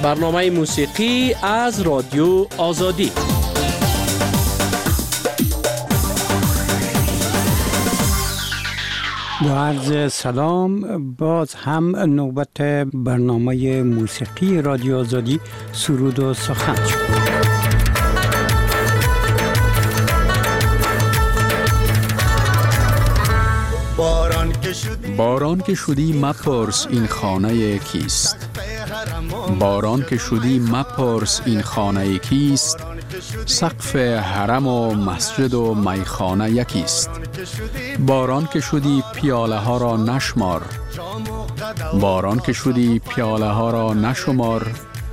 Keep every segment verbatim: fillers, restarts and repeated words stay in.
برنامه موسیقی از رادیو آزادی. با عرض سلام، باز هم نوبت برنامه موسیقی رادیو آزادی سرود و سخن شد. باران که شدی مپرس این خانه کیست، باران که شدی مپرس این خانه کیست، سقف حرم و مسجد و میخانه یکیست. باران که شدی پیاله ها را نشمار، باران که شدی پیاله ها را نشمار،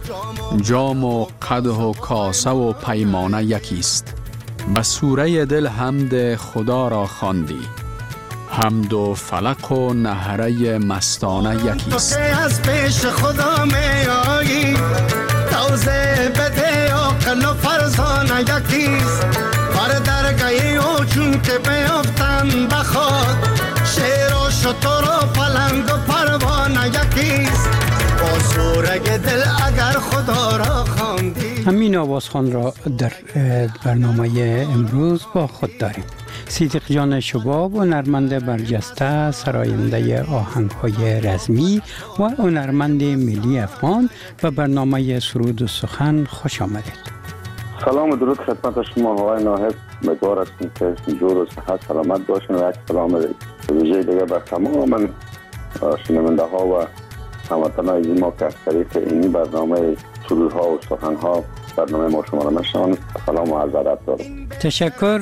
جام و قدح و کاسه و پیمانه یکیست. به سوره دل حمد خدا را خواندی، حمد و فلک و نهره مستانه یکیست. از پیش خدا می آیی، توزه بده عقل و فرزانه یکیست. بر درگاهی او چون که بیافتن بخواد، شیر و شتر و پلنگ و پروانه یکیست. با سورگ دل اگر خدا را خواندی. همین آوازخوان را در برنامه امروز با خود داریم. صدیق جان شباب، هنرمند برجسته، سراینده آهنگ‌های رزمی و هنرمند ملی افغان، و برنامه سرود و سخن خوش آمدید. سلام و درود خدمت شما آقای ناهب. امیدوار هستم که جور و صحت سلامت باشین و یک سلام ویژه دیگه بر تمام شنونده ها و هموطنان ما که از طریق این برنامه سرودها و سخنها برنامه ما شما را میشنوند، سلام و عرض ادب دارم. تشکر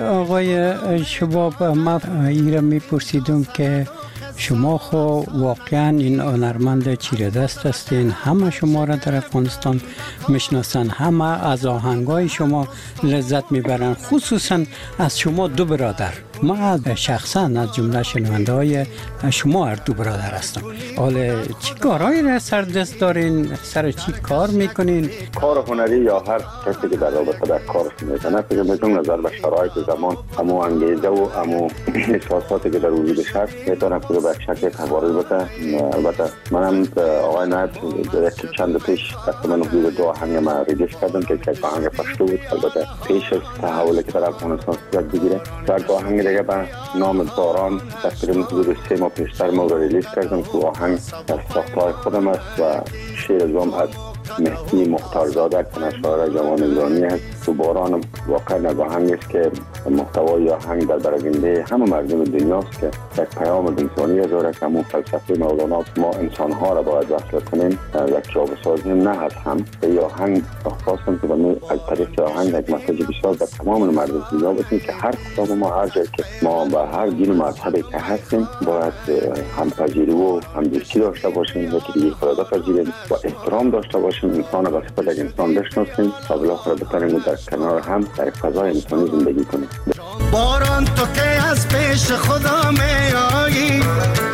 آقای شباب. ما ایره میپرسیدم که شما خو واقعا این هنرمند چیره دست هستین، همه شما را در افغانستان میشناسن، همه از آهنگای شما لذت میبرن، خصوصا از شما دو برادر. ما شخصا از جمله شنونده های شما هر دو برادر هستم. حالا چی کارهایی را سر دست دارین؟ سر چی کار میکنین؟ کار هنری یا هر کسی که در رابطه در کارش میکنه، فکر میکنم نظر به شرایط زمان همو انگیزه و همو احساساتی که در وجودش هست میتونم که به شکل تبارز بده. البته منم آقای نایب یکی چند پیش تقریبا حدود دو آهنگ ما ریلیز کردم که یک آهنگ پشتو بود. البته پیش از تحولی که در افغانستان صورت بگیره، یک آهنگ دیگه به نام باران تقریبا حدود سه ماه پیشتر ما ریلیز کردم که آهنگ از ساختهای خودم است و شعر ازم از مهدی مختارزاده که نشاعر جوان ایرانی است. تو باران واقعا از آهنگ است که محتوای آهنگ در براینده همه مردم دنیاست که یک پیام انسانی داره که همون فلسفه مولانا ما انسان ها را باید وصل کنیم، یک جا بسازیم، نه از هم. به آهنگ خواستم که ما از طریق آهنگ یک مسیج بسیار به تمام مردم دنیا بدیم که هر کدام ما هر جایی که ما به هر دین و مذهبی که هستیم باید همپذیری و همدوستی داشته باشیم، یکی دیگه خدا پذیریم و احترام داشته باشیم، انسان را به صفت یک انسان بشناسیم و بالاخره بتونیم در کنار هم در فضای انسانی زندگی کنیم. باران تو که از پیش خدا می آیی،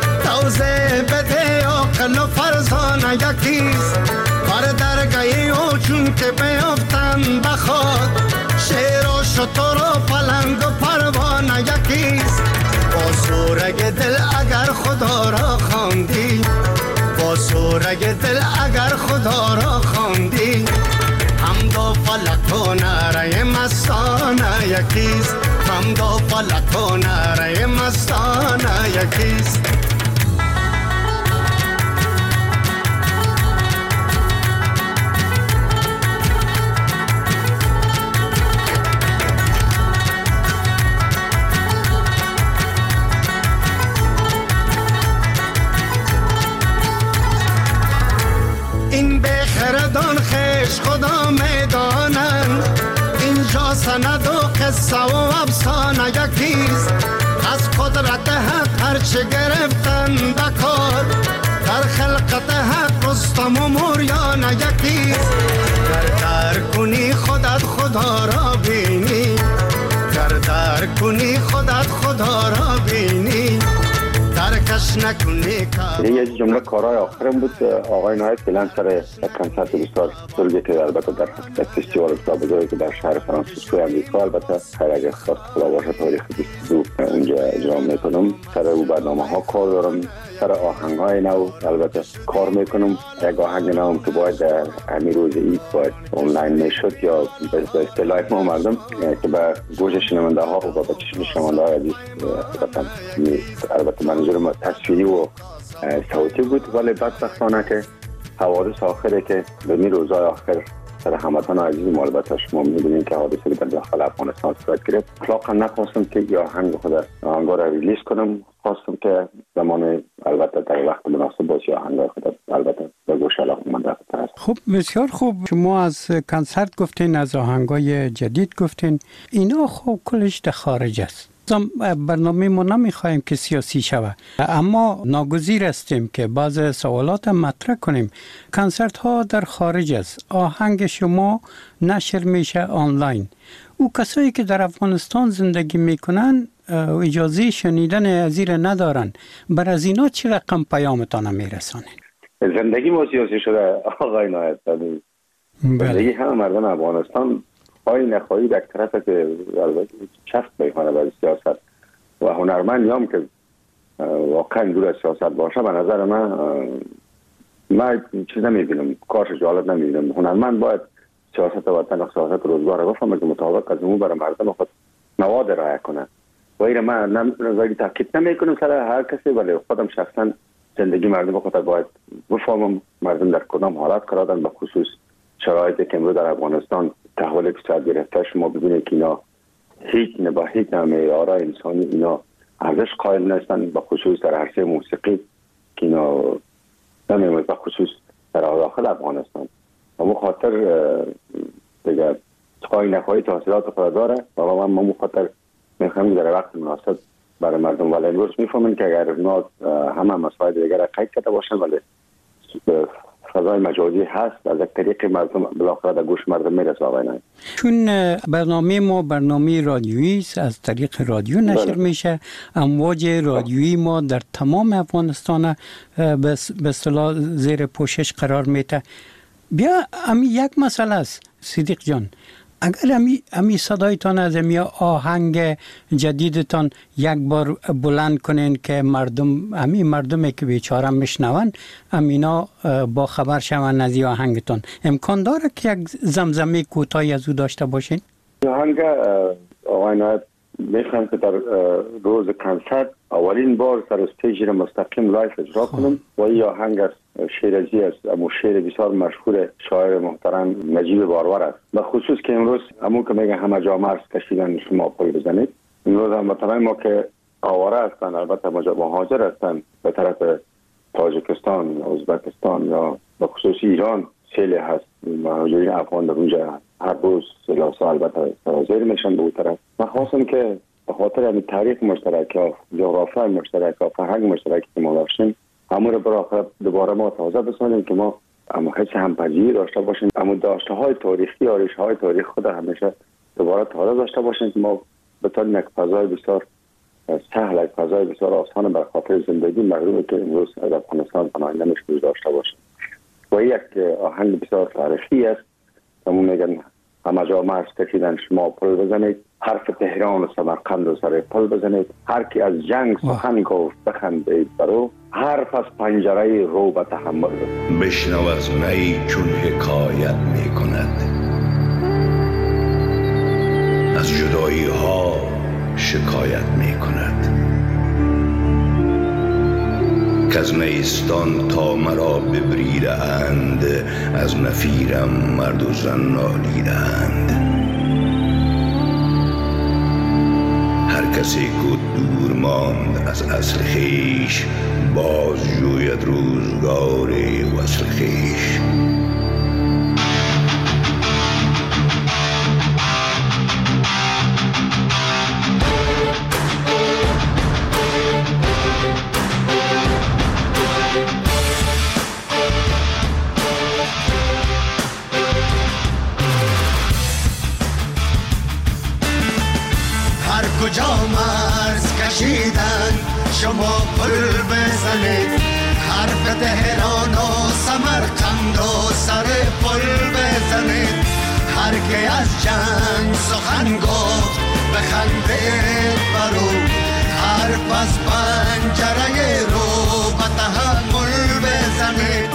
توزه بده عقل و فرزانه یکیست. بر درگاهی او چون که بیافتن بخواد، شیر و شتر و پلنگ و پروانه یکیست. با سورگ دل اگر خدا را خواندی، با سورگ دل اگر خدا را خواندی، حمد و فلک و نعره مستانه یکیست. حمد و فلک و نعره مستانه یکیست. این بخردان خیش خدا میدانن، اینجا سند و قصه و افسانه یکیست. از قدرت حق هرچه گرفتن بکار، در خلقت حق رستم و موریانه یکیست. گر در کنی خودت خدا را بینی، گر در کنی خودت خدا را بینی، ترکش نکنی کار. یه جمله کارهای آخرم بود آقای نایب فعلا سر یک کنسرت بسیار بزرگی که البته در فستیوال بسیار بزرگی که در شهر فرانسیسکو امریکا، البته خیر اگر خواست خدا باشه تاریخ بیست و دو اونجا اجرا میکنم. سر او برنامه ها کار دارم سر آهنگ‌های نو البته کار میکنم. یک آهنگ نو که باید در همین روز عید باید آنلاین میشد یا به اصطلاح ما مردم که به گوش شنونده ها و به چشم شنونده های عزیز البته منظور تصویری و صوتی بود، ولی بدبختانه که حوادث آخره که به می روزهای آخر سر هموطن عزیز ما البته شما می‌بینید که حادثه که در داخل افغانستان صورت گرفت. اطلاقا نخواستم که یا آهنگ خود آهنگ را ریلیز کنم، خواستم که زمان البته در وقت مناسب باشه آهنگ خود البته به گوش علاقه‌مند است. خب بسیار خوب. شما از کنسرت گفتین، از آهنگای جدید گفتین، اینا خب کلش در خارج است. برنامه ما نمیخوایم که سیاسی شود، اما ناگزیر هستیم که بعض سوالات مطرح کنیم. کنسرت ها در خارج است، آهنگ شما نشر میشه آنلاین. او کسایی که در افغانستان زندگی میکنن اجازه شنیدن ازیر ندارن، بر از اینا چه رقم پیامتان میرسانه؟ زندگی ما سیاسی شده آقای نایب. زندگی همه مردم افغانستان خواهی نخواهی در طرف که چفت میکنه برای سیاست و هنرمندی هم که واقعا دور از سیاست باشه به نظر من من چیز نمیبینم، کارش جالب نمیبینم. هنرمند باید سیاست وطن و سیاست روزگار رو بفهمه که مطابق از اون برای مردم خود مواد رعایت کنه. و این من نظری تاکید نمیکنم سر هر کسی، ولی خودم شخصا زندگی مردم خود باید بفهمم مردم در کدام حالت قرار دارن، به خصوص شرایطی که امروز در افغانستان تحول اقتصاد گرفته. شما ببینید که اینا هیچ نه با هیچ معیار انسانی اینا ارزش قائل نیستن، به خصوص در عرصه موسیقی که اینا نمی‌مونه، به خصوص در داخل افغانستان. اما خاطر دیگه خواهی نخواهی تحصیلات خود داره و من ممو خاطر میخوایم در وقت مناسب برای مردم، ولی امروز میفهمین که اگر اونا همه مسائل دیگر قید کرده باشن ولی فضای مجازی هست، از یک طریق مردم بالاخره در گوش مردم میرسه. آقای نه چون برنامه ما برنامه رادیویی است، از طریق رادیو نشر بله. میشه. امواج رادیویی ما در تمام افغانستان به اصطلاح زیر پوشش قرار میده. بیا امی یک مسئله است صدیق جان، اگر امی, امی صدایتان از امی آهنگ جدیدتان یک بار بلند کنین که مردم امی مردمی که بیچاره میشنون امینا با خبر شون از آهنگتان، امکان داره که یک زمزمه کوتاهی از او داشته باشین؟ آهنگ آقای نایب میخوام که در روز کنسرت اولین بار سر استیج را مستقیم لایف اجرا کنم و این آهنگ است شیرازی است، اما شعر بسیار مشهور شاعر محترم نجیب بارور است. به خصوص که امروز همون که میگه همه جا مرز کشیدن شما پل بزنید، امروز هم وطنای ما که آواره هستن، البته مهاجر هستن به طرف تاجیکستان، ازبکستان یا به خصوص ایران سیل هست، مهاجرین افغان در اونجا هر روز سلاسا البته سرازیر میشن به اون طرف. من خواستم که به خاطر همین تاریخ مشترک ها، جغرافی مشترک ها، فرهنگ مشترک که ما داشتیم، همون رو برای دوباره ما تازه بسازیم که ما اما حس همپذیری داشته باشیم، اما داشته های تاریخی، آرش های تاریخ خود همیشه دوباره تازه داشته باشیم که ما بتونیم یک فضای بسیار سهل، یک فضای بسیار آسان بر خاطر زندگی مردمی که امروز از افغانستان پناهنده میشن داشته باشیم. و یک آهنگ بسیار تاریخی است، همون میگن همه جا مرز کشیدن شما پل بزنید، حرف تهران و سمرقند و سر پل بزنید، هر کی از جنگ سخن گفت بخندید برو، حرف از پنجره رو به تحمل بشنو از نی چون حکایت می کند، از جدایی ها شکایت می کند، که از نیستان تا مرا ببریده اند، از نفیرم مرد و زن نالیده اند. هر کسی که دور ماند از اصل خیش، باز جوید روزگار وصل خیش. کجا مرز کشیدن شما پل بزنید، حرف تهران و سمرقند و سر پل بزنید، هر که از جنگ سخن گفت بخندید برو، حرف از پنجره رو به تحمل بزنید.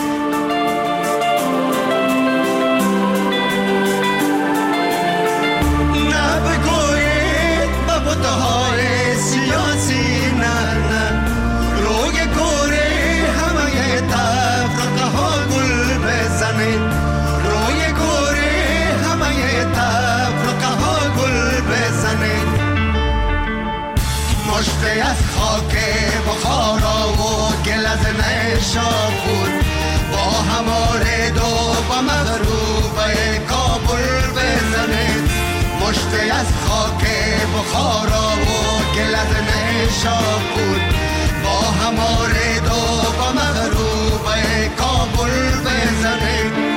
نه بگویید به بودهای سیاسی، نه نه روی کوره همه تفرقه ها گل بزنید. روی کوره همه تفرقه ها گل بزنید. مشتی از خاک بخارا و گل از نیشابور با هماره دو با مغروبه کابل بزنید. مشتی از خاک بخارا و گل از نیشابور با هماره دو با مغروبه کابل بزنید.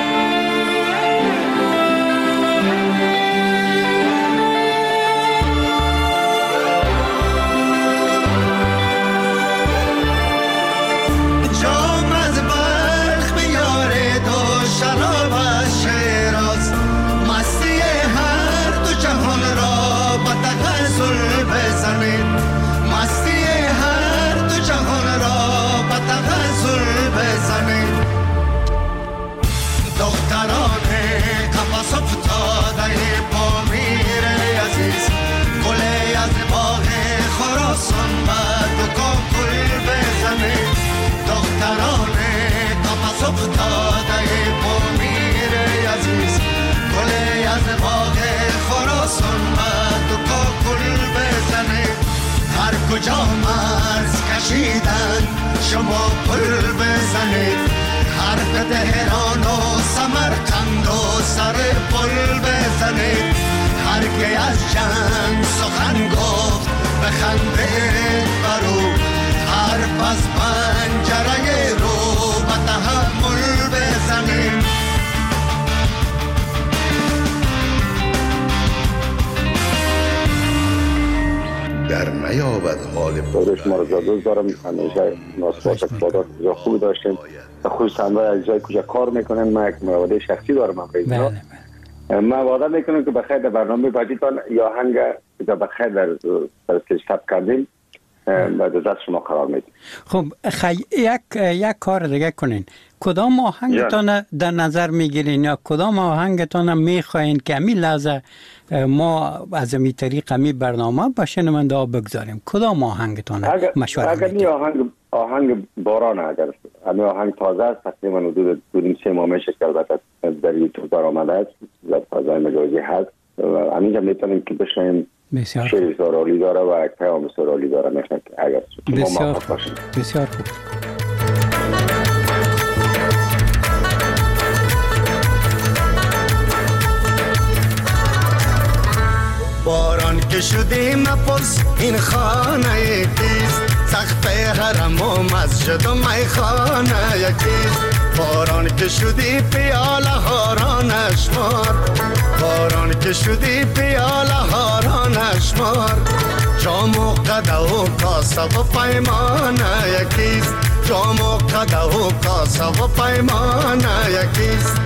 کجا مرز کشیدن شما پل بزنید. حرف تهران و سمرقند و سر پل بزنید. هر که از جنگ سخن گفت بخندید برو. حرف از پنجره رو به تحمل بزنید. در نیابد حال دورش ما رو زادوز دارم. همیشه ناسبات اقتبادات بزا خوبی داشتیم. خصوصا از جای کجا کار میکنن. ما یک مواده شخصی دارم هم رئیسنا. ما وعده میکنم که بخیر در برنامه بعدیتان یا هنگ که بخیر در پرستش تب کردیم و در دست شما قرار میدیم. خب خی... یک یک کار دیگه کنین. کدام آهنگتان در نظر میگیرین یا کدام آهنگتان میخواین که امی لحظه ما از امی طریق امی برنامه به شنونده ها بگذاریم؟ کدام آهنگتان مشوره اگر میدین؟ اگر آهنگ آهنگ باران، اگر امی آهنگ تازه است، تقریبا حدود دو سه ماه میشه که البته در یوتیوب در آمده است، در فضای مجازی هست. همینجا میتونیم که بشنیم. بسیار شعر سرالی داره و یک پیام سرالی داره. میخوام که اگر بسیار خوب. بسیار خوب. باران که شدی مپرس این خانه یکیست. سقف حرم و مسجد و میخانه یکیست. باران که شدی پیاله هاران اشمار. باران که شدی پیاله هاران اشمار. جام و قده و کاسه و پیمانه یکیست. جام و قده و کاسه و پیمانه یکیست.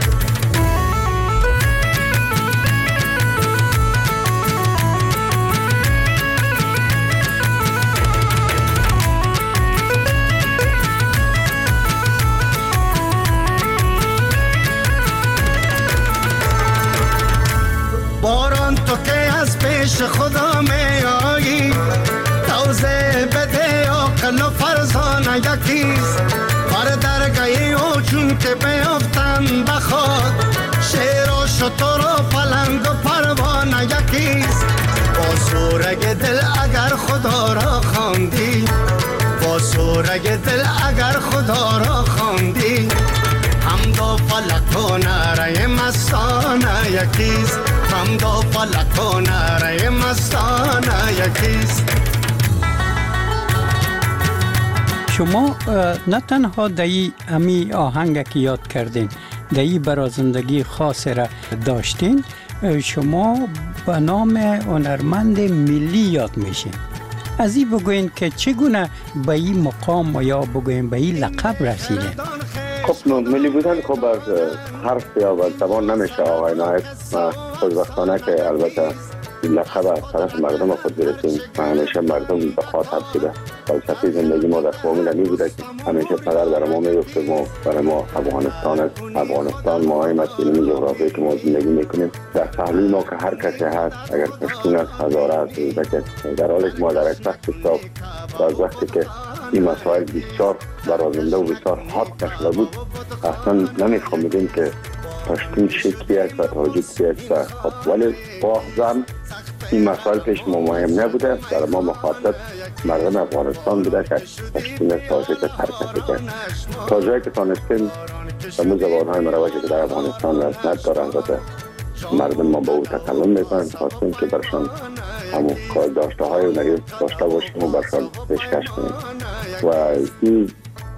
باران تو که از پیش خدا می آیی. توزه بده عقل و فرزانه یکیست. بر درگاهی او چون که بیفتن بخواد. شیر و شتر و پلنگ و پروانه یکیست. با سورگ دل اگر خدا را خواندی. با سورگ دل اگر خدا را خواندی. حمد و فلک و نعره مستانه یکیست. حمد و فلک و نعره مستانه یکیست. شما نه تنها دایی امی آهنگ که یاد کردین، دایی برازندگی خاص را داشتین، شما به نام هنرمند ملی یاد میشین. از این بگوین که چگونه به این مقام یا بگوین به این لقب رسیدین؟ خب ملی بودن خب از حرف یا از زبان نمیشه آقای نایب. من خوشبختانه که البته لقب از طرف مردم خود برسیم و همیشه مردم به خاطر بوده. فلسفه زندگی ما در فامیل می بوده که همیشه پدر برای ما میگفت ما برای ما افغانستان است. افغانستان مهم است. این جغرافیایی که ما زندگی میکنیم در پهلوی ما که هر کسی هست، اگر پشتون است، هزاره است، ازبک، در حالی که ما در یک وقت حساب و از وقتی که این مسائل بسیار برازنده و بسیار حاد شده بود اصلا نمیفهمیدیم که پشتون چی کیست و تاجیک کیست. خب ولی باهم این مسائل پیش ما مهم نبوده. برای ما مخاطب مردم افغانستان بوده که پشتون تاجیک حرکت کرد. تا جایی که تانستیم همون زبانهای مروجی که در افغانستان رسمیت دارن و مردم ما با او تکلم میکنن، خواستیم که برشان همون کار داشته های هنری داشته باشیم و برشان پیشکش کنیم و این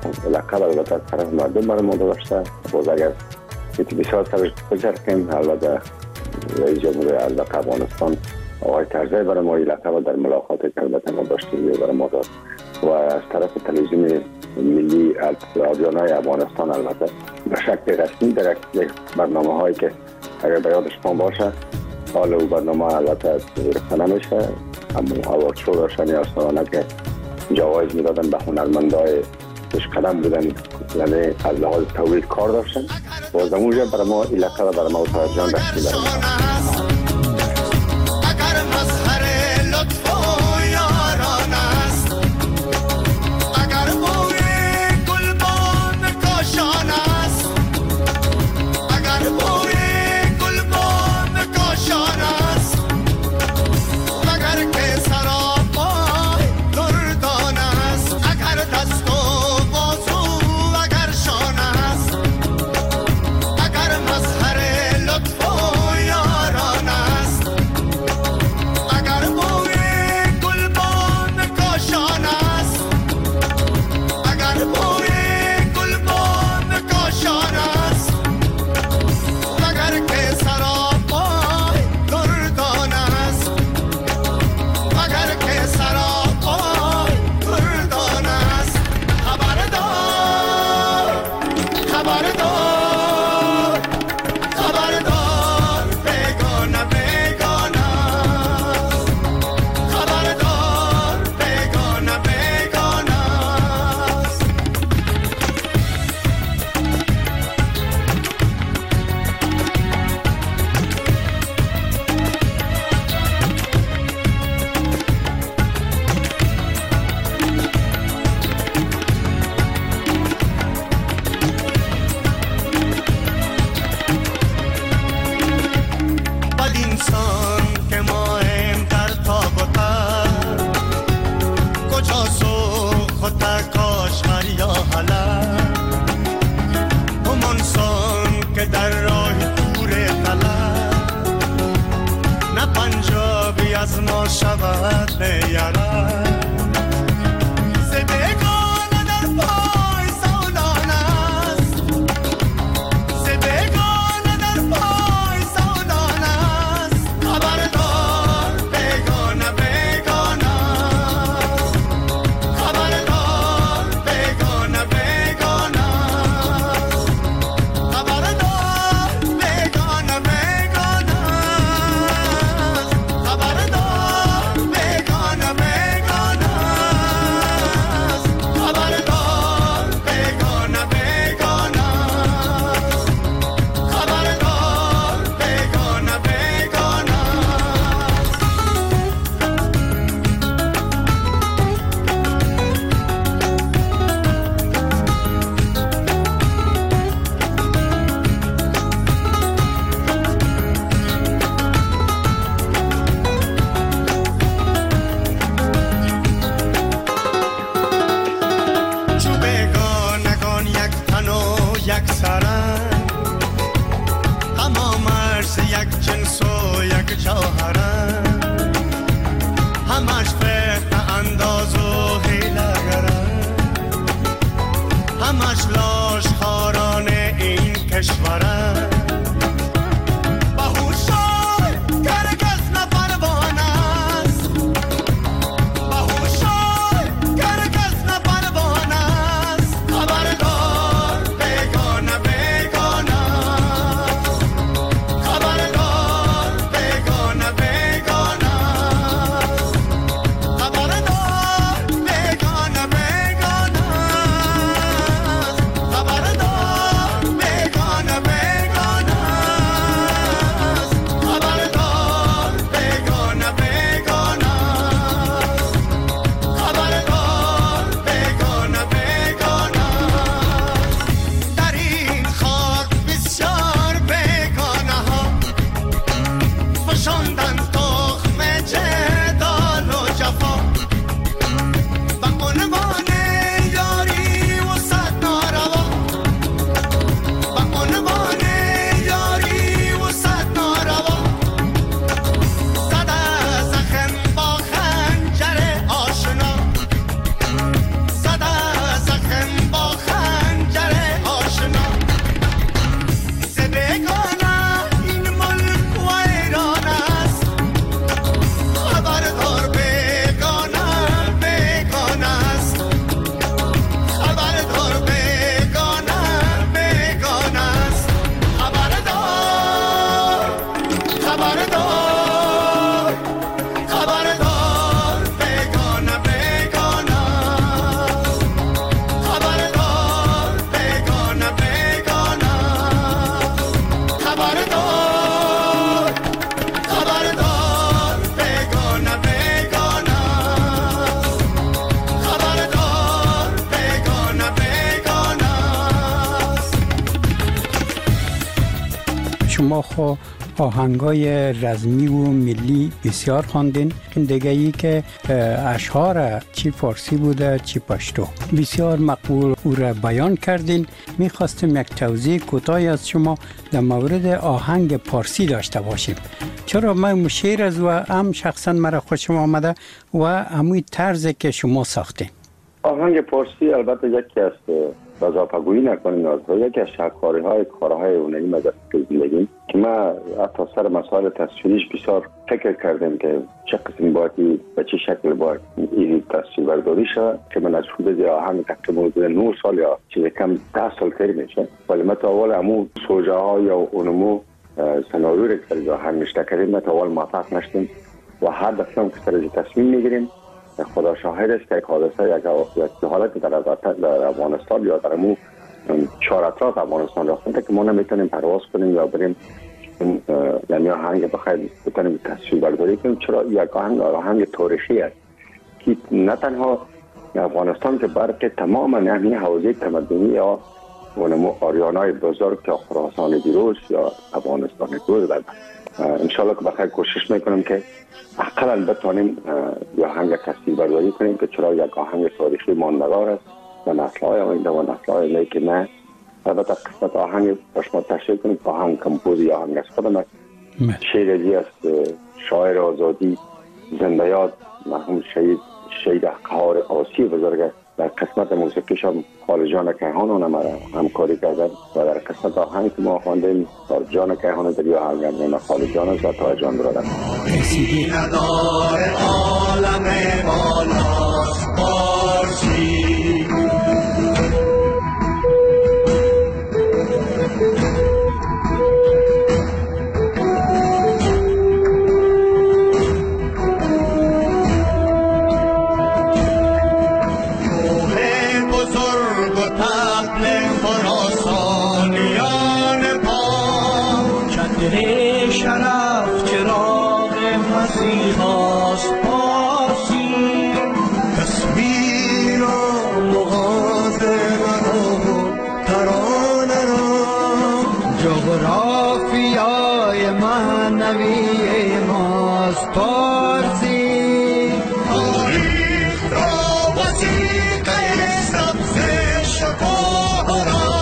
لقب البته از طرف مردم برای ما داشته. باز اگر ایتی بسیار سرش بچرخیم، البته رئیس جمهور ازبک افغانستان آقای کرزی برای ما این لقب در ملاقاتی که البته ما داشتیم برای ما داد و از طرف تلویزیون ملی رادیونای افغانستان البته به شکل رسمی در یک برنامه هایی که اگر به یاد شما باشه حال او برنامه البته گرفته نمیشه، همون اوارد شو داشتن یا سالانه که جوایز میدادن به هنرمندای پیشقدم بودن، یعنی از لحاظ تولید کار داشتن. باز اونجا برای ما این لقب برای ما طاهر جان رسمی برای ما. خبردار شما خو آهنگای رزمی و ملی بسیار خواندین. دیگه ای که اشعار چی فارسی بوده چی پشتو بسیار مقبول او را بیان کردین. میخواستیم یک توضیح کوتاهی از شما در مورد آهنگ پارسی داشته باشیم. چرا من شعر از و هم شخصا مرا خوشم آمده و همون طرزی که شما ساختین. آهنگ پارسی البته یکی از وظایف‌گویی نکنیم از یکی از شاهکاری‌های کارهای هنری مدرسه زندگی که ما حتی سر مسائل تصویریش بسیار فکر کردیم که چه قسم باید و چه شکل باید این تصویر برداری شد که من از حدود آهنگ تقریبا حدود نه سال یا چیز کم ده سال تر میشه، ولی ما تا اول همون سوژه ها یا اونمو سناریوی که در آهنگ نشته کردیم ما تا اول موفق نشدیم و هر دفعه که سر تصمیم میگیریم خدا شاهد است که یک حادثه یک حالت در در افغانستان یا در مو چهار اطراف افغانستان رفته که ما نمیتونیم پرواز کنیم یا بریم یعنی آهنگ بخواهیم بتونیم تصویر برداری کنیم. چرا یک آهنگ آهنگ تاریخی است که نه تنها افغانستان که برای تمام همین حوزه تمدنی یا اونمو آریانای بزرگ که خراسان دیروز یا افغانستان دیروز بعد انشالله که بخیر کوشش میکنم که اقلا بتونیم یا آهنگ تصویر برداری کنیم که چرا یک آهنگ تاریخی ماندگار است و نسل‌های آینده و نسل‌های آینده که نه البته قسمت آهنگ شما تشریح کنیم آهنگ کمپوز یا آهنگ از خودم است. شعر ازی است شاعر آزادی زنده یاد مرحوم شهید شهید قهار آسی بزرگ در قسمت موسیقیش هم خالد جان کیهان اونم همکاری کردن و در قسمت آهنگ که ما خواندیم تا جان کیهان در یا آهنگ ما خالد جان است و تا جان برادر ندار عالم بالاست پارسی شرف چراغ مسیحاست پارسی تصویر و مغازه و ترانه را جغرافیای معنوی ماست پارسی تاریخ را وثیقه سبز شکوه را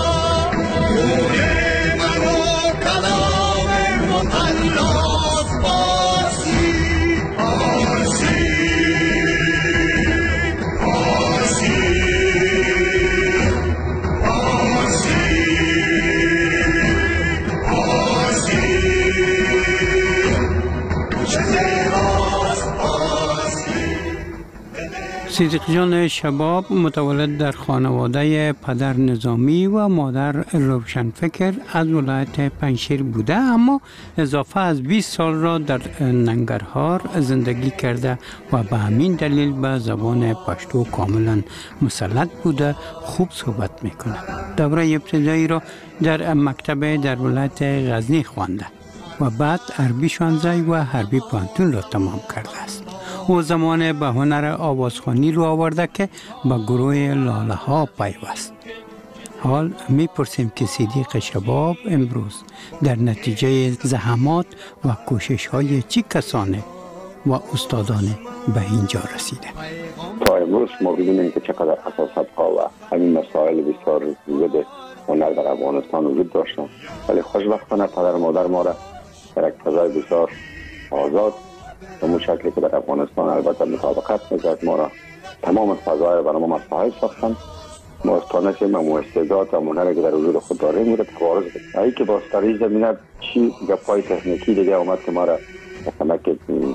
صدیق جان شباب متولد در خانواده پدر نظامی و مادر روشنفکر از ولایت پنجشیر بوده، اما اضافه از بیست سال را در ننگرهار زندگی کرده و به همین دلیل به زبان پشتو کاملا مسلط بوده، خوب صحبت میکنه. دوره ابتدایی را در مکتب در ولایت غزنی خوانده و بعد عربی شانزده و حربی پانتون را تمام کرده است. او زمان به هنر آوازخوانی رو آورده که به گروه لاله ها پیوست. حال میپرسیم که صدیق شباب امروز در نتیجه زحمات و کوشش های چی کسانه و استادانه به اینجا رسیده. تا امروز ما ببینیم که چقدر اساسات ها و همین مسائل بسیار زیاد هنر در افغانستان وجود داشتن، ولی خوشبختانه پدر مادر ما را در یک فضای بسیار آزاد به شکلی که در افغانستان البته مطابقت میکرد ما را تمام فضای برای ما مساعد ساختن. ما استانشیم و استعداد و هنری که در وجود خود داریم میره تبارز بکنیم. ای که با سری زمینه چی گپای تکنیکی دیگه اومد که ما را مثلا که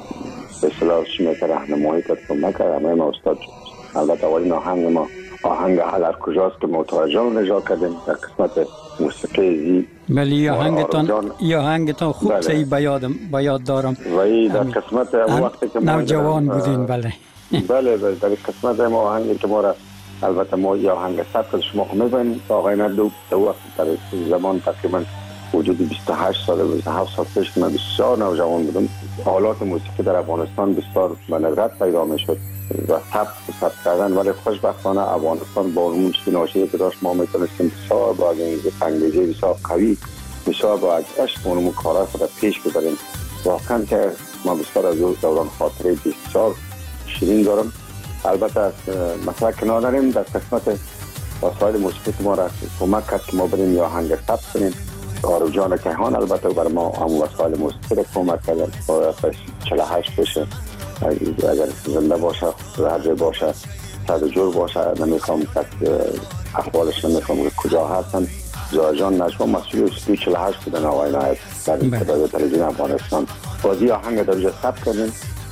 به اصطلاح چی میکرد راهنمایی کرد کمک کرد. همه ما استاد البته اولین آهنگ ما آهنگ هر کجاست که متوجه رو نجا کردیم در قسمت موسیقی زی. بله یا آهنگتان یا آهنگتان خوب بله. صحیح بیادم بیاد دارم و در قسمت وقتی که ما نوجوان بودین. بله بله بله در قسمت ما آهنگی که ما را البته ما یا آهنگ ثبت شما خو می‌بینید آقای ندو در وقت در زمان تقریبا حدود بیست و هشت سال بیست و هفت سال پیش من بسیار نوجوان بودم. آلات موسیقی در افغانستان بسیار به ندرت پیدا میشد و ثبت ثبت کردن، ولی خوشبختانه افغانستان با اون چیزی ناشیده که داشت ما میتونستیم بسیار با این انگیزه بسیار قوی بسیار با عشق اونمو کارا خود پیش ببریم. واقعا که ما بسیار از دوران خاطره بسیار شیرین دارم. البته از مثلا کنار داریم در قسمت وسایل موسیقی ما را کمک کرد که ما بریم یا آهنگ ثبت کنیم. آرو جان کیهان البته بر ما هم وسایل موسیقی را کمک کرد. چهل و هشت بشه اگر زنده باشه هر جای باشه صد جور باشه. نمیخوام که احوالش نمیخوام که کجا هستن. زهرا جان نجوا مسئول استودیو چهل و هشت بودن آقای نایب در صدای تلویزیون افغانستان. بازی آهنگ در اونجا ثبت کردیم.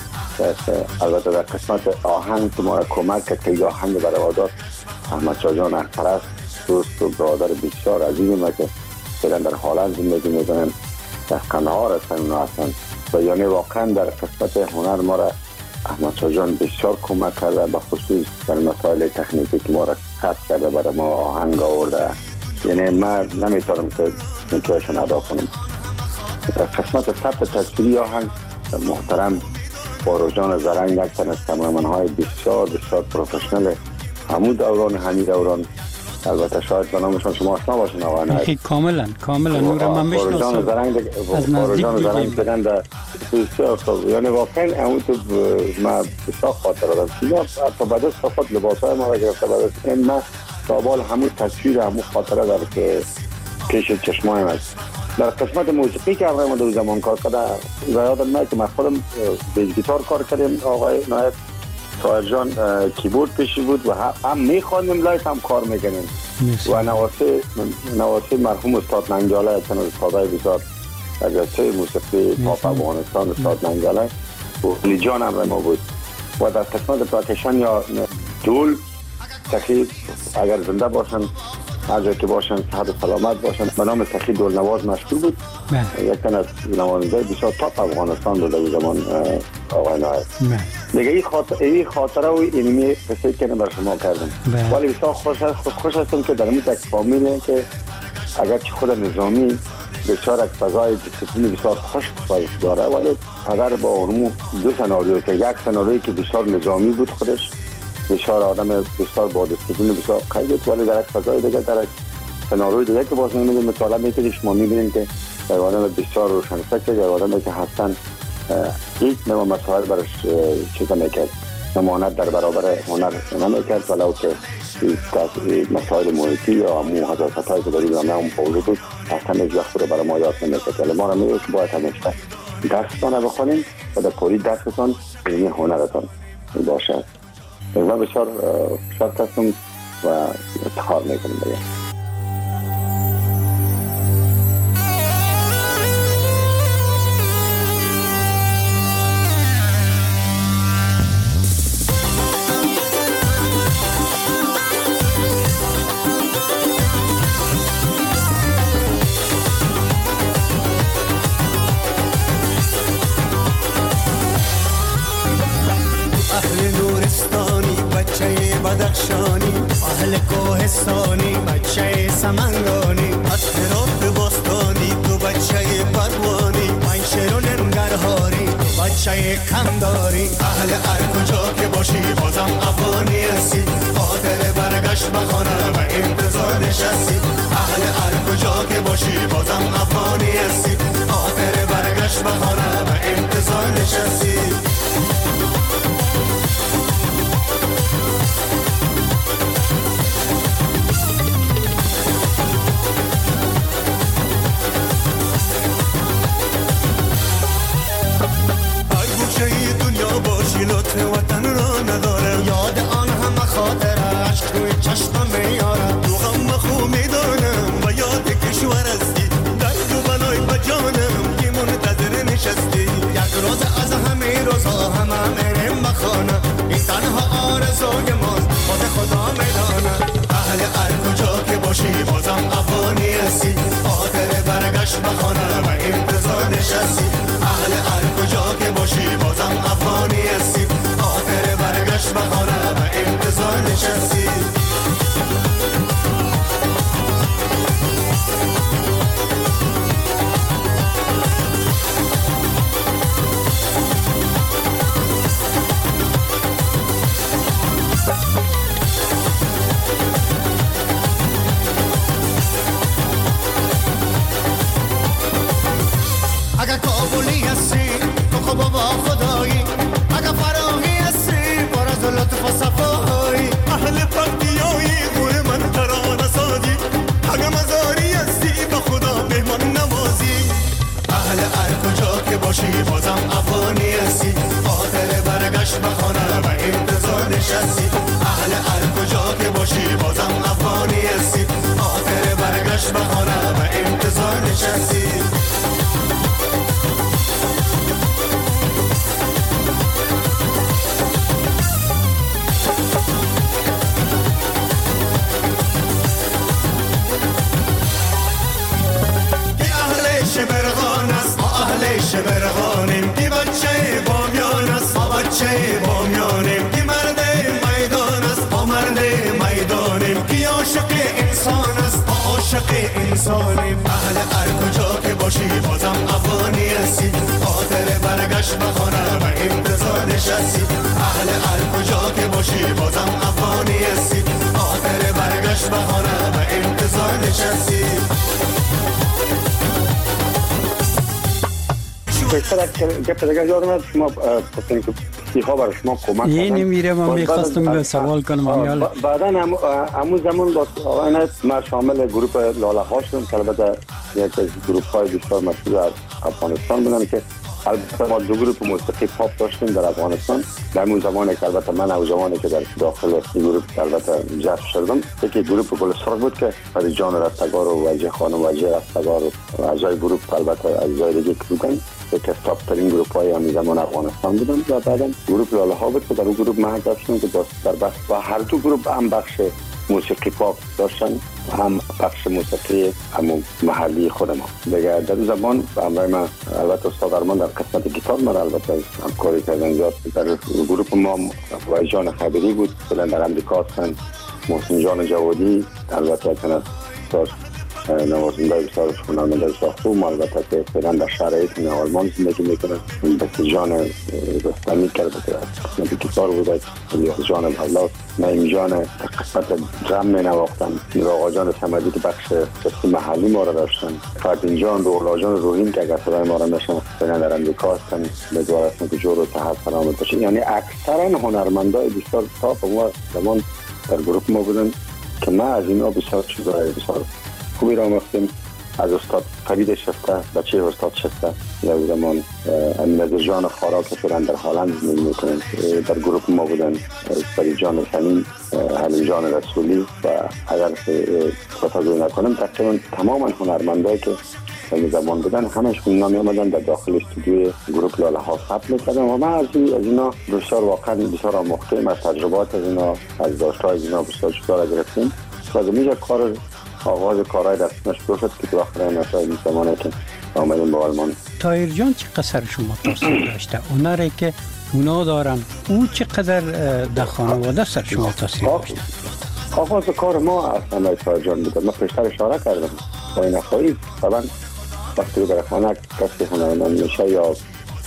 البته در قسمت آهنگ که ما را کمک کرد که این آهنگ برای وادار احمد شاه جان اخترست دوست و برادر بسیار عزیزی ما که فعلا در حالت زندگی میکنن در قندهار هستن اونا هستن و یعنی واقعا در قسمت هنر ما را احمد شاه جان بسیار کمک کرده به خصوص در مسائل تکنیکی که ما را خط کرده برای ما آهنگ آورده. یعنی من نمیتونم که میتونشون ادا کنم. در قسمت ثبت تصویری آهنگ محترم باروجان زرنگ یک تن از کامرمن‌های بسیار بسیار پروفشنل همون دوران همین دوران. البته شاید به نامشون شما آشنا باشین آقا نه کاملا کاملا نور من میشناسم. باروجان زرنگ از نزدیک زرنگ دیدن در بسیار خوب. یعنی واقعا همون تو ما بسیار خاطر دارم. اینا حتی بعد از صفات لباسای ما را گرفته بعد از این ما سوال همون تصویر همون خاطره داره که پیش چشمایم است. در قسمت موسیقی که آقای ما در زمان کار کرده یادم میاد که من خودم بیس گیتار کار کردیم. آقای نایب طاهر جان کیبورد پیشی بود و هم میخواندیم لایف هم کار میکنیم و نواسه نواسه مرحوم استاد ننگاله از استادای بسیار اجازه موسیقی پاپ افغانستان استاد ننگاله و علی جان هم ما بود. و در قسمت پرکشن یا دول تقریب اگر زنده باشن هر جا که باشن صحت و سلامت باشن به نام سخی دول نواز مشهور بود. یک تن از نوازنده بسیار تاپ افغانستان بود در زمان آقای نایب. دیگه این خاطر این خاطره و اینمی قصه که بر شما کردم. ولی بسیار خوش خوش هستم که در این یک فامیل که اگر چه خود نظامی بسیار از فضای دیسیپلین بسیار خوش داره ولی اگر با اونمو دو سناریو که یک سناریویی که بسیار نظامی بود خودش بسیار آدم بسیار با دیسیپلین بسیار قوی بود ولی در یک فضای دیگه در یک سناریوی دیگه که باز نمیدونیم مطالعه میکنید شما میبینید که در آدم بسیار روشنفکر در آدمی که هستن هیچ نوع مسائل برش چیزا میکرد نمانت در برابر هنر نمیکرد ولو که مسائل محیطی یا همون حساسیت هایی که دارید همه هم پوزه بود اصلا هیچ وقت رو برای ما یاد نمیکرد ولی ما را میگه که باید همیشه درستان بخونیم و در پوری درستان علمی هنرتان باشد. من بسیار شاد هستم و افتخار میکنم بگم. بدخشانی اهل کوهستانی بچه سمنگانی از هرات باستانی تو بچه پروانی من شیرون ننگرهاری بچه کمداری اهل هر کجا که باشی بازم افغانی هستی خاطر برگشت بخانه و انتظار نشستی اهل هر کجا که باشی بازم افغانی هستی خاطر برگشت بخانه و انتظار نشستی. لطف وطن را نداره یاد آن همه خاطره عشق روی چشمم میاره تو غم خو میدانم و یاد کشور هستی درد و بلای بجانم که منتظر نشستی یک روز از همه روزها همه میرم بخانه این تنها آرزوی ماست خود خدا میدانه اهل هر کجا که باشی بازم افغانی هستی خاطر برگشت بخانه و انتظار نشستی اهل هر کجا که باشی بازم افغانی هستی خاطر برگشت بخانه و انتظار نشستی. بامیانیم که مرد میدان است با مرد میدانیم که عاشق انسان است با عاشق انسانیم اهل هر کجا که باشی بازم افغانی هستی خاطر برگشت بخانه و انتظار نشستی اهل هر کجا که باشی بازم افغانی هستی خاطر برگشت بخانه و انتظار نشستی گفت دیگه یادم شما پسنی که سیخا برای شما کمک این نمیره من میخواستم سوال کنم بعدا همون زمان با آقایان من شامل گروپ لاله ها شدم که البته یک از گروپ های بسیار مشهور از افغانستان بودم که البته ما دو گروپ موسیقی پاپ داشتیم در افغانستان در اون زمانی که البته من او زمانی که در داخل این گروپ البته جذب شدم یکی گروپ گل سرخ بود که فرید جان رستگار و وجه خانم وجه رستگار و اعضای گروپ البته اعضای دیگه که بودن یک از تاپ ترین گروپ های همین زمان افغانستان بودم و بعدا گروپ لاله ها بود که در اون گروپ من داشتم که در بخش و هر دو گروپ هم بخش موسیقی پاپ داشتن هم بخش موسیقی همون محلی خود ما دیگه در زمان همراه من البته استاد ارمان در قسمت گیتار من البته همکاری کردن زیاد در گروپ ما وای جان خبری بود فعلا در امریکا هستن محسن جان جوادی البته کنه استاد نوازنده بسیار شنونده ساختو البته که فعلا در شرایط آلمان زندگی میکنه بس جان رستمی کرده که قسمت گیتار بوده جان اولاس نعیم جان قسمت درم می نواختن آقا جان سمدی که بخش قسم محلی ما را داشتن فردین جان رولا جان روحین که اگر صدای ما را نشن فعلا در امریکا هستن بدوار هستن که جور و تحت سلامت باشن یعنی اکثرا هنرمندای بسیار تاپ ما زمان در گروپ ما بودن که ما از اینا بسیار چیزای بسیار خوبی را آموختیم از استاد فرید شفته بچه استاد شفته در زمان امین جان خارا که فعلا در هلند زندگی میکنن در گروپ ما بودن فرید جان سمین حلیم جان رسولی و اگر خطاگوی نکنم تقریبا تماما هنرمندایی که در زمان بودن همشون اینا می آمدن در داخل استودیوی گروپ لاله ها ثبت میکردن و من از اینا بسیار واقعا بسیار آموختیم از تجربات از اینا از داشتهای از اینا بسیار چیزا را گرفتیم و میشه کار آغاز کارهای دستش شد که تو آخر نشد این زمانه که آمدیم به آلمان. طاهر جان چقدر شما تاثیر داشته؟ اونایی که اونا دارن او چقدر در خانواده سر شما تاثیر داشته؟ آغاز کار ما اصلا طاهر جان بود. ما پیشتر اشاره کردم با این افایی طبعا وقتی در خانه کسی هنرمند میشه یا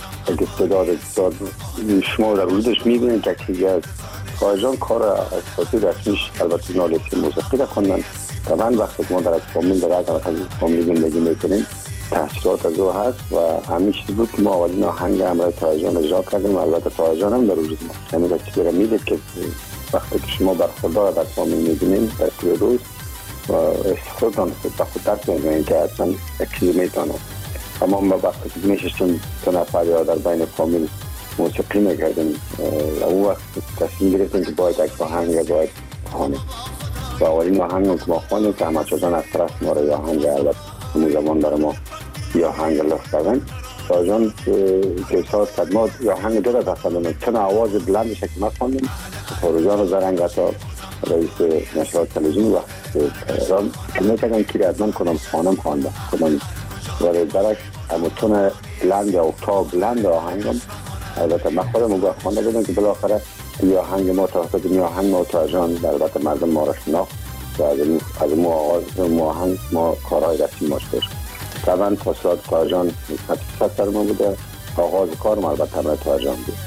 استعداد استعداد شما در وجودش میبینید که چیزی طاهر جان کار اساسی رسمیش البته نالیسی موسیقی را خوندن. طبعا وقتی ما در فامیل در از فامیل زندگی میکنیم تحصیلات از او هست و همین چیز بود که ما اولین آهنگ همراه طاهر جان اجرا کردیم و البته طاهر جان هم در وجود ما یعنی در چیزی را میدید که وقتی که شما برخوردار در فامیل میبینیم در طول روز و استفاده دانست و خود درک میبینیم که اصلا یک چیزی میتونه اما ما وقتی که میشستیم دو نفر یا در بین فامیل موسیقی میکردیم و اون وقت تصمیم گرفتیم که باید یک آهنگ باید خوانیم و اولین آهنگ که ما خوانیم که همه چیزان از طرف ما را یا آهنگ البته همون زمان برای ما یا آهنگ لخت کردن طاهر جان که احساس کرد ما یا آهنگ دو را دستم چون آواز بلندش که ما خوانیم طاهر جان زرنگ حتی رئیس نشرات تلویزیون وقت تهران که میکردن که ردمن کنم خانم خوانده کنم ولی درک همون تون بلند یا اکتاب بلند آهنگم البته من خودم اون وقت خوانده بودم که بالاخره این آهنگ ما توسط این آهنگ ما طاهر جان البته مردم ما را شناخت و از مو آغاز مو آهنگ ما کارهای رسمی ما شد طبعا تاثیرات طاهر جان صد در ما بوده آغاز کار ما البته همراه طاهر جان بود.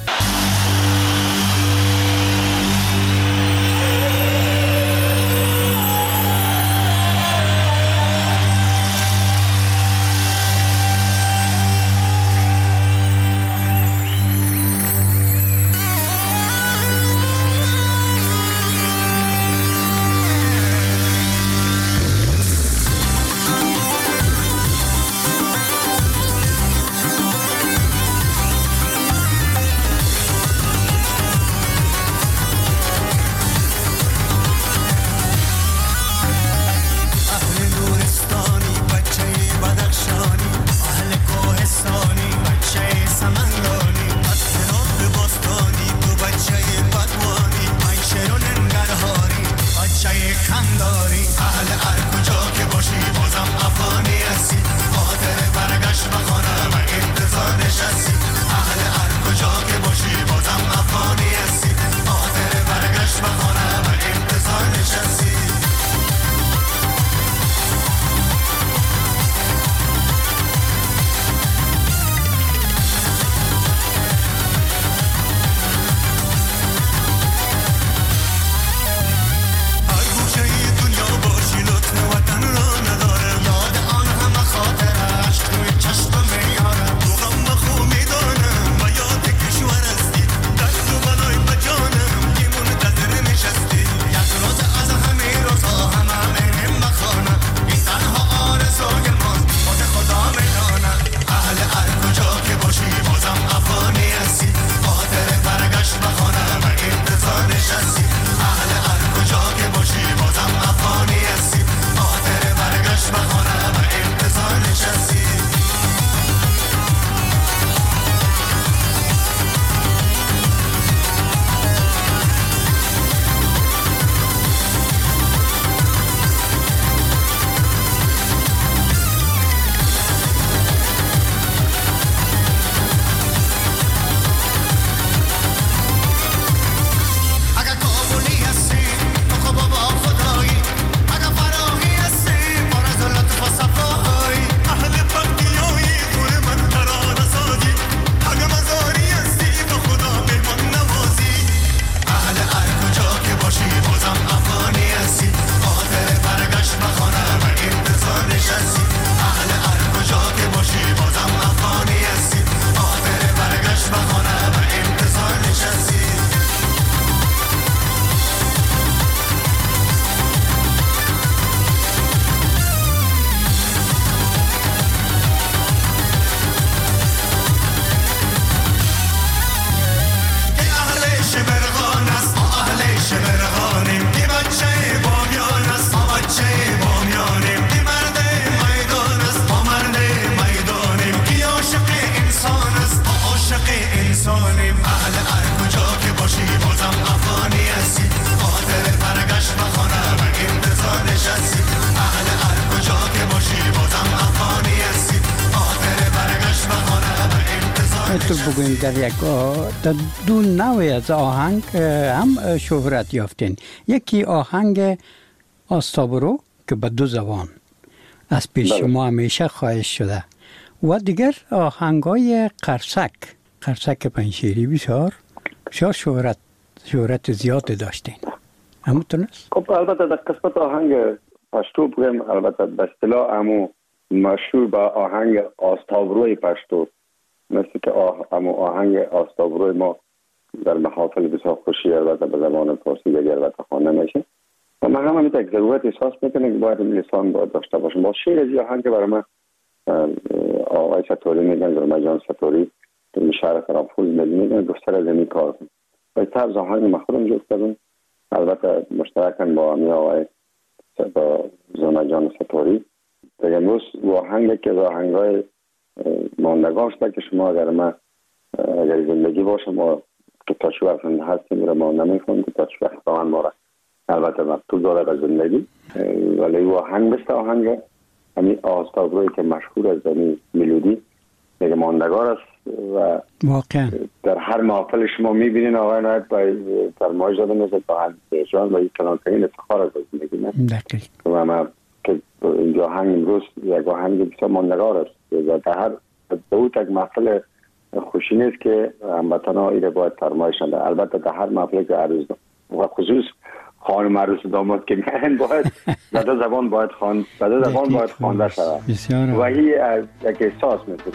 بگوییم در یک در دو نوع از آهنگ هم شهرت یافتین. یکی آهنگ آستابرو که به دو زبان از پیش شما همیشه خواهش شده و دیگر آهنگای قرصک قرصک پنشیری بسیار بسیار شهرت شهرت زیاد داشتین. همونطور است؟ خب البته در قسمت آهنگ پشتو بگیم البته به اصطلاح امو مشهور با آهنگ آستابروی پشتو مثل که آه امو آهنگ آستابروی ما در محافل بسیار خوشی البته به زبان فارسی دیگر البته خوانده میشه و من هم همین یک ضرورت احساس میکنه که باید این لسان باید داشته باشم. با شعر از آهنگ برای من آقای ستوری میگن زلمه جان ستوری تو شهر فرانفول میگن گفتر از این کار کنم و طرز آهنگ من خودم جفت کردم البته مشترکاً با امی آقای با زلمه جان ستوری دیگه امروز و آهنگی که آهنگای ماندگان شده که شما اگر من اگر زندگی باشم و که تا چه وقت هستیم رو ما نمیخونم که تا چه وقت آن ما را البته مکتوب داره به زندگی ولی و آهنگ بسته آهنگ همین آستابروی که مشهور از این ملودی دیگه ماندگار است و واقعا در هر محفل شما میبینین آقای نایت با فرمایش داده مثل با هنجان و یک کلانترین افتخار از زندگی نه دقیق و من که اینجا آهنگ امروز یک آهنگ بسیار ماندگار است و در هر دو تک محفل خوشی نیست که هموطنا ایره باید فرمایش کنند. البته در هر محفل که عروض و خصوص خانم عروس داماد که میان باید به دو زبان باید خوان به دو زبان باید خوانده شود و این یک احساس میشه.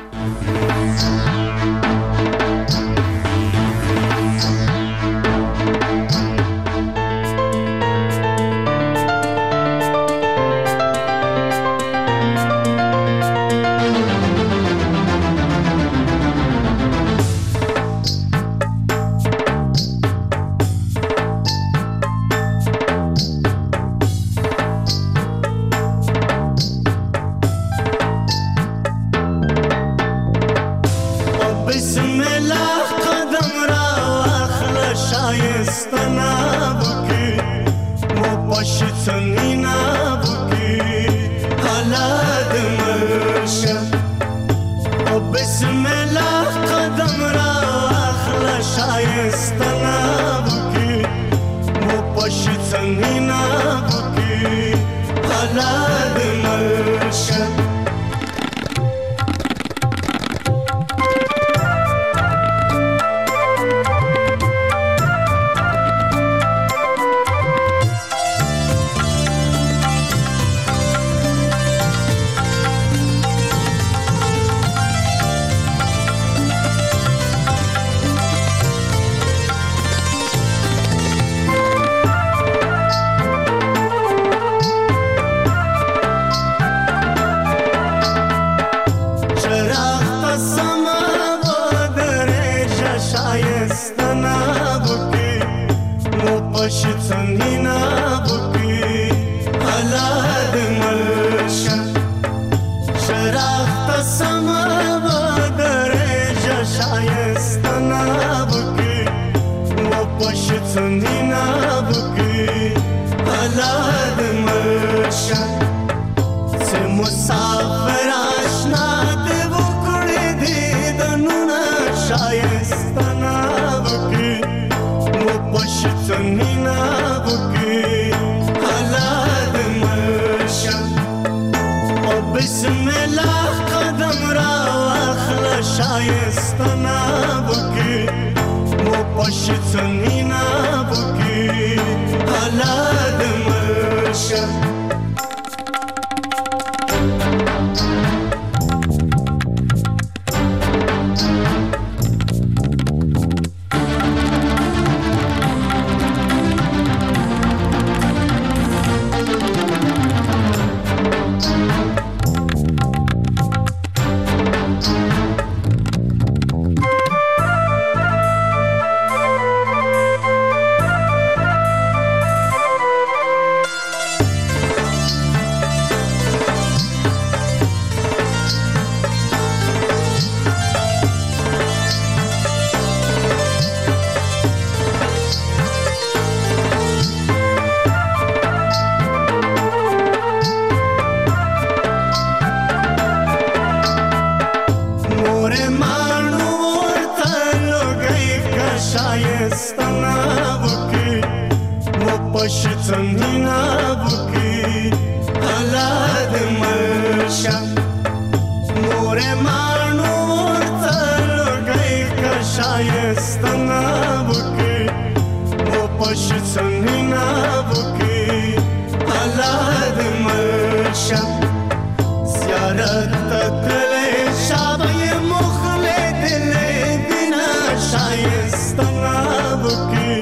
پشتنی نبکی علاد مرشم مور مانور تلگی کشایست نبکی و پشتنی نبکی علاد مرشم زیارت دل شبای مخل دل دینا شایست نبکی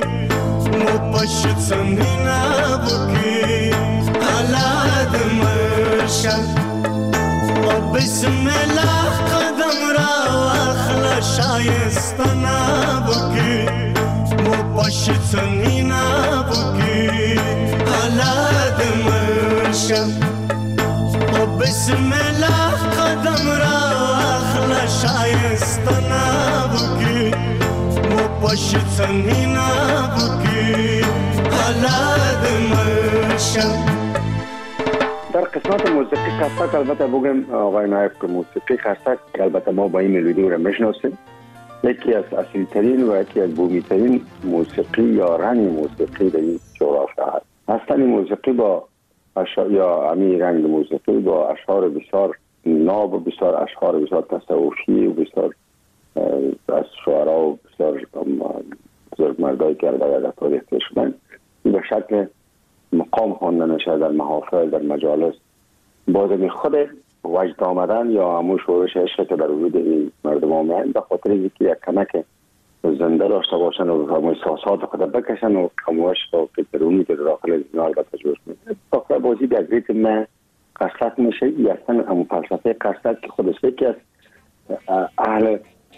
پشتنی نبکی علاد مرشم و بسم الله قدم را اخلا شایست نبکی و پشتنی نبکی علاد مرشم و بسم الله قدم را اخلا شایست نبکی و پشتنی نبکی علاد مرشم. در قسمت موسیقی خرسک البته بگم آقای نایب که موسیقی خرسک البته ما با این ملودی رو میشناسیم، یکی از اصیل ترین و یکی از بومی ترین موسیقی یا رنگ موسیقی در این جغرافیا هست. اصلا این موسیقی با اشعار یا امی رنگ موسیقی با اشعار بسیار ناب و بسیار اشعار بسیار تصوفی و بسیار از شعرا و بسیار بزرگمردایی که در تاریخ شدن به شکل مقام خواندن شده در محافل در مجالس بازمی خود وجد آمدن یا همون شورش عشق که در وجود این مردم آمدن به خاطر اینکه یک کمک زنده داشته باشن و همون احساسات خود بکشن و همون عشق و فکرونی که داخل زنده البته جوش میده داخل بازی در ریتم قصد میشه یا اصلا همون فلسفه قصد که خودش یکی از اهل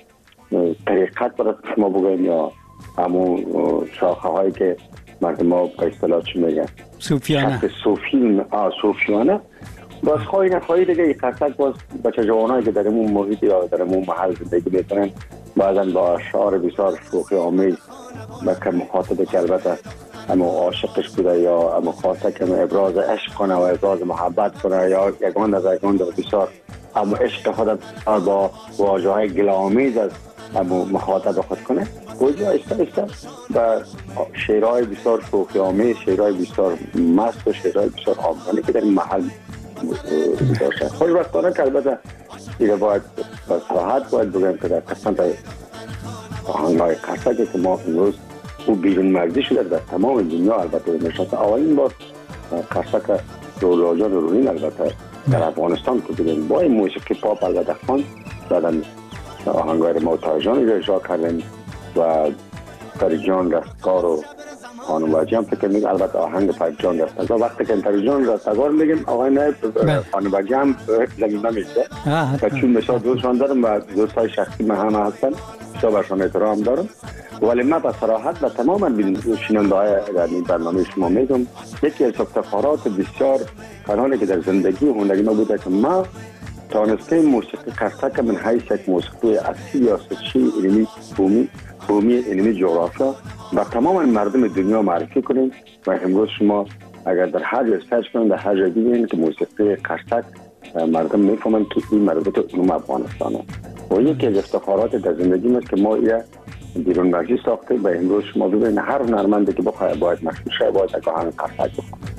طریقت برای ما بگویم یا همون شاخه هایی که مردم ها به اصطلاح چی میگن صوفیانه صوفی صوفیانه باز خواهی نخواهی دیگه این قصد باز بچه جوانایی که در امون محیط یا در امون محل زندگی میکنن بعضا با اشعار بسیار شوخی آمیز که مخاطبه که البته اما عاشقش بوده یا اما خواسته که ابراز عشق کنه و ابراز محبت کنه یا یگان از یگان در بسیار اما عشق خود با واژه های گلامیز از اما مخاطب خود کنه گویی آیسته آیسته و شعرهای بسیار شوخی آمیز شعرهای بسیار مست و شعرهای بسیار آمدانه که در این محل داشته خوشبختانه که البته دیگه باید با صراحت باید بگم که در قسمت آهنگهای قصدی که ما امروز او بیرون مردی شده در تمام دنیا البته نشسته اولین بار قصد رولاجان رونین البته در افغانستان که بودیم با این موسیقی پاپ البته خان بعدن آهنگهای موتاجان رو اجرا کردن و پریجان رستگار و خانم باجی هم فکر میگه البته آهنگ پریجان رستگار وقتی که پریجان رستگار میگیم آقای نایب خانم باجی هم زمین نمیشه و چون مثلا دوستان دارم و دوستای شخصی من هم هستن بسیار برشان احترام دارم ولی من به صراحت و تماما شنونده های در این برنامه شما میگم یکی از افتخارات بسیار قرانه که در زندگی هنری ما بوده که ما تانسته موسیقی قصد که من حیث یک موسیقی اصلی یا سچی علمی بومی بومی علمی جغرافیا و تماما مردم دنیا معرفی کنیم و امروز شما اگر در هر جا سرچ کنید در هر جا دیدین که موسیقی قصد مردم میفهمن که این مربوط علوم افغانستانه و یکی از افتخارات در زندگی ما که ما یه بیرون مرزی ساخته و امروز شما ببینید هر هنرمندی که بخواد باید مشهور شه باید یک آهنگ قصد بخونه.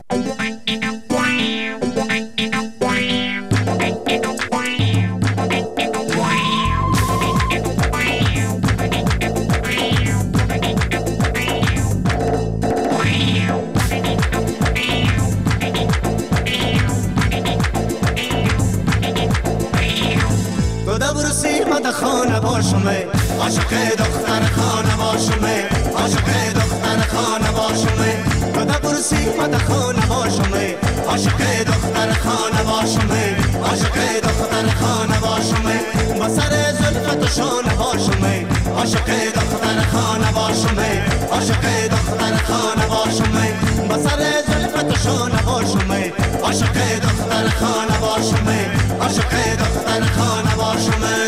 خانه باشمه عاشق دختر خانه باشمه عاشق دختر خانه باشمه خدا برسی مد خانه باشمه عاشق دختر خانه باشمه عاشق دختر خانه باشمه با سر زلفت شانه باشمه عاشق دختر خانه باشمه عاشق دختر خانه باشمه با سر زلفت شانه باشمه عاشق دختر خانه باشمه عاشق دختر خانه باشمه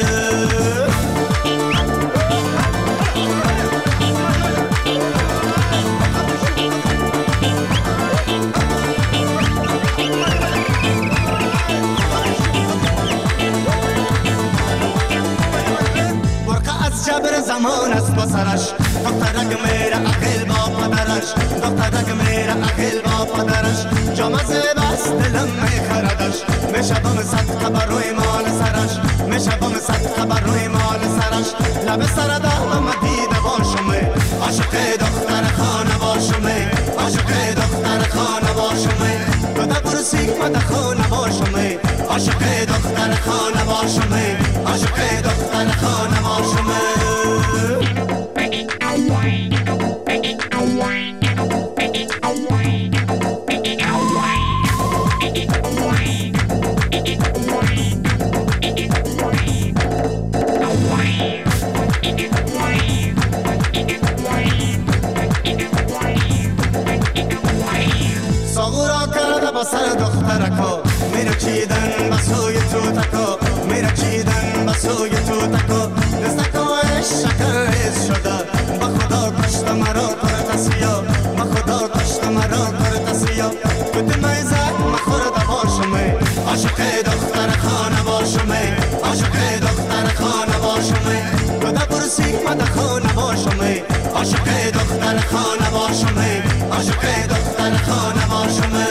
جبر زمان است با سرش دخترک میره عقل با پدرش دخترک میره پدرش جامزه بس دلم میخردش میشبم صد خبر روی مال سرش میشبم صد خبر روی مال سرش لب سر دارم دیده باشم عاشق دختر خانه باشم عاشق دختر خانه باشم تو در برسی مد خانه باشم عاشق دختر خانه باشم عاشق دختر خانه باشم سر دخترکا میره چیدن بسوی تو تکا میره چیدن بسوی تو تکا دستکای شکر ریز شده با خدا کشت مرا کرد سیا با خدا کشت مرا کرد سیا کت میزک مخورد باشم عاشق دختر خانه باشم عاشق دختر خانه باشم کده برسی مد خانه باشم عاشق دختر خانه باشم عاشق دختر خانه باشم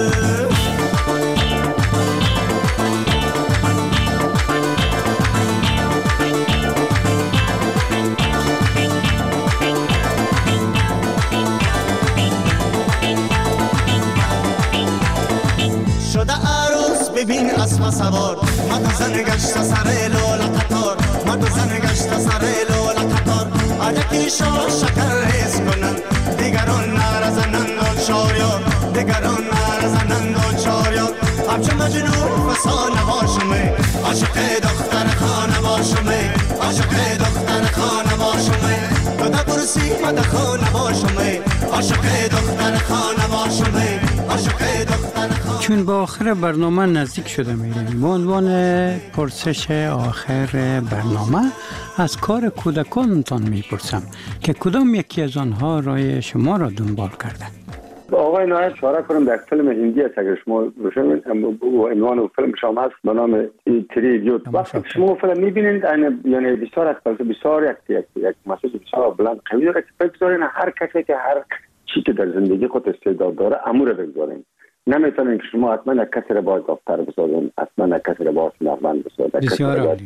ببین اسم سوار مدو زن گشت سر لولا قطار مدو زن گشت سر لولا قطار عجکی شما شکر ریز کنن دیگران نرزنند و شاریار دیگران نرزنند و شاریار همچه مجنون فسانه باشم عاشق دختر خانه باشم عاشق دختر خانه باشم تو در برسی مد خانه باشم عاشق دختر خانه باشم عاشق دختر خانه. چون به آخر برنامه نزدیک شده میریم، به عنوان پرسش آخر برنامه از کار کودکانتان میپرسم که کدام یکی از آنها رای شما را دنبال کرده؟ آقای نایب اشاره کنم در فیلم هندی است، اگر شما ببینید عنوان فیلم شما هست به نام تری ایدیوت. وقتی شما فیلم میبینید یعنی بسیار از بسیار یک یک یک مسئله بسیار بلند قوی داره که بگذارین هر کسی که هر چی که در زندگی خود استعداد داره امور بگذارین. نمیتونین که شما حتما یک کسی را باید دفتر بسازین، حتما یک کسی را باید نقبند بسازین. بسیار عالی.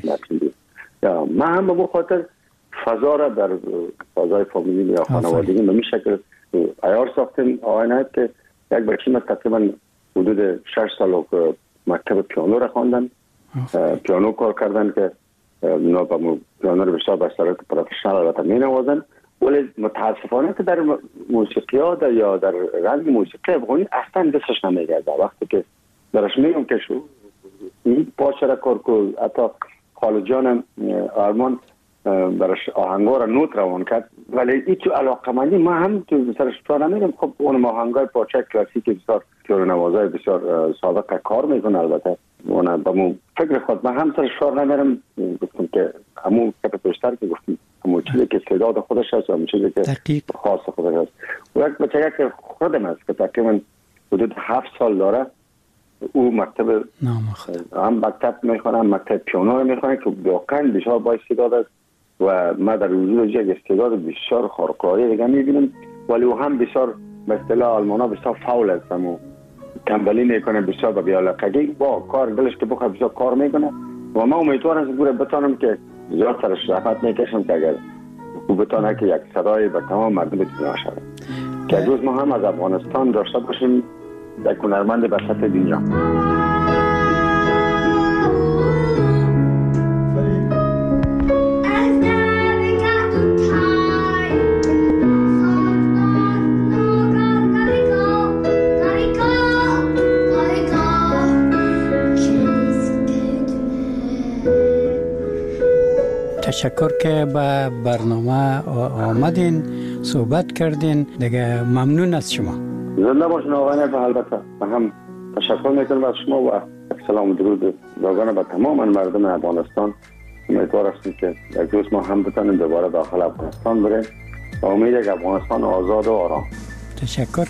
یا من هم به بو خاطر فضا را در فضای فامیلی یا خانوادگی به این شکل عیار ساختیم. آقای نایب که یک بچه من تقریبا حدود شش سال مکتب پیانو را خواندن، پیانو کار کردن که اونا با پیانو رو بسیار به صورت پروفشنال البته می نوازن، ولی متاسفانه که در موسیقی ها در یا در رنگ موسیقی افغانی اصلا دستش نمیگرده. وقتی که درش میگم که شو این پاچه را کار کن، حتی خالد جانم آرمان برش آهنگا را نوت روان کرد، ولی این تو علاقه مندی ما هم تو سرش تو نمیگم. خب اون آهنگای پاچه کلاسیک بسیار پیانو نوازای بسیار سابق کار میکنه، البته اون با مو فکر خود من هم سرش شار نمیرم. گفتم که همون که پیشتر که گفتم همون چیزی که استعداد خودش هست، همون چیزی که خاص خودش هست. و یک بچه که خودم هست که تقریبا حدود هفت سال داره، او مکتب هم مکتب میخونه، هم مکتب پیانو میخونه که واقعا بسیار با استعداد است و ما در وجود یک استعداد بسیار خارق‌العاده دیگه میبینیم، ولی او هم بسیار به اصطلاح آلمانا بسیار فاول است، همون تنبلی میکنه، بسیار با بی‌علاقگی با کار دلش که بخواد بسیار کار میکنه و ما امیدوارم که بتونم که زیاد سرش رحمت میکشم که اگر او بتونه که یک صدای به تمام مردم دنیا شود، که روز ما هم از افغانستان داشته باشیم یک هنرمند به سطح دنیا. تشکر که به برنامه آمدین، صحبت کردین، دیگه ممنون از شما. زنده باشین آقای نایب. البته من هم تشکر میکنم از شما و سلام و درود داغانه به تمام مردم افغانستان. امیدوار هستیم که یک روز ما هم بتونیم دوباره داخل افغانستان بریم و امید یک افغانستان آزاد و آرام. تشکر.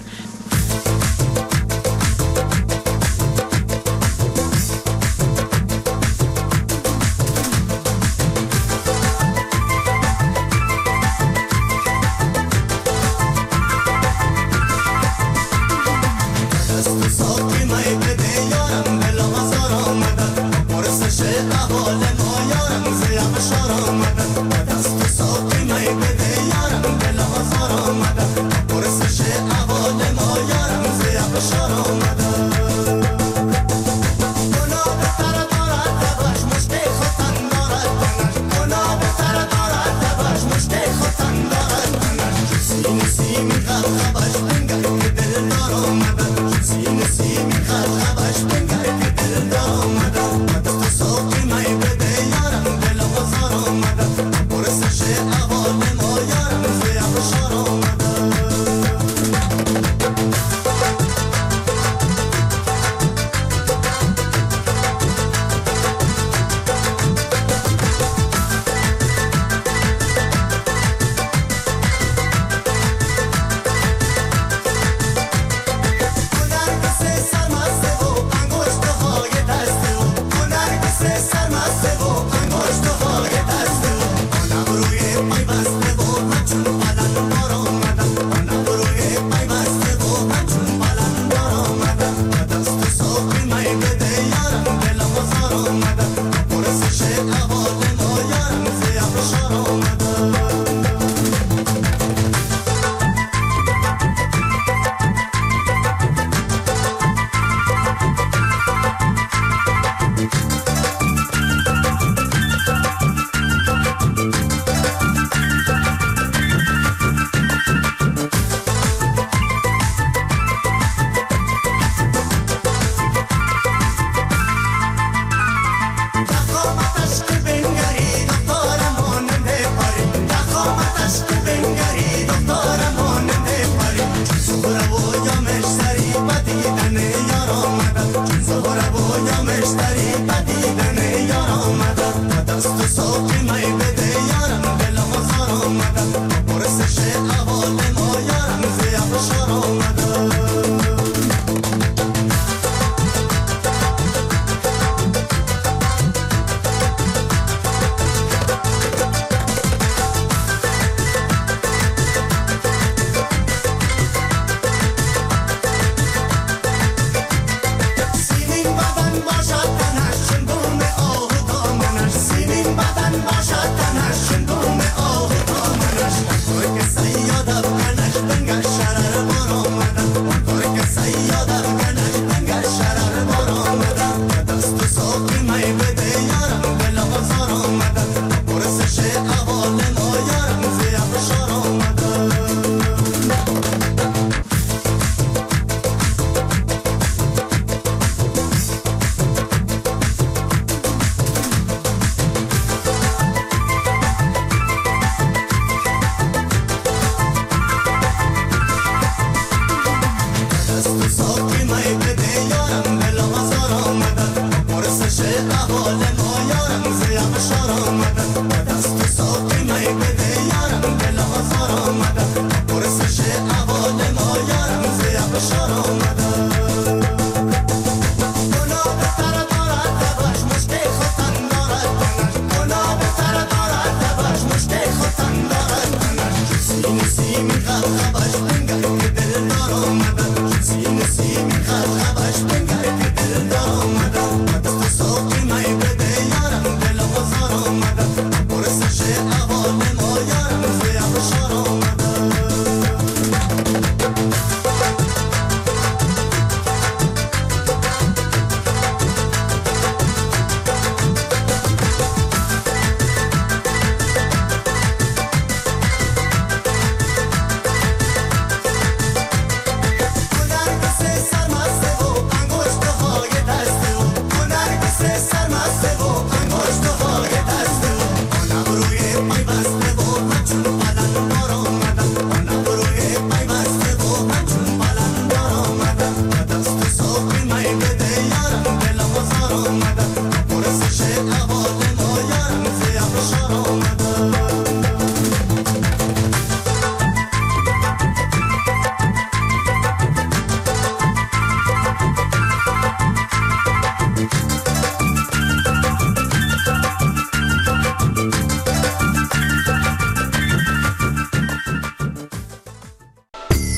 Sim, sim,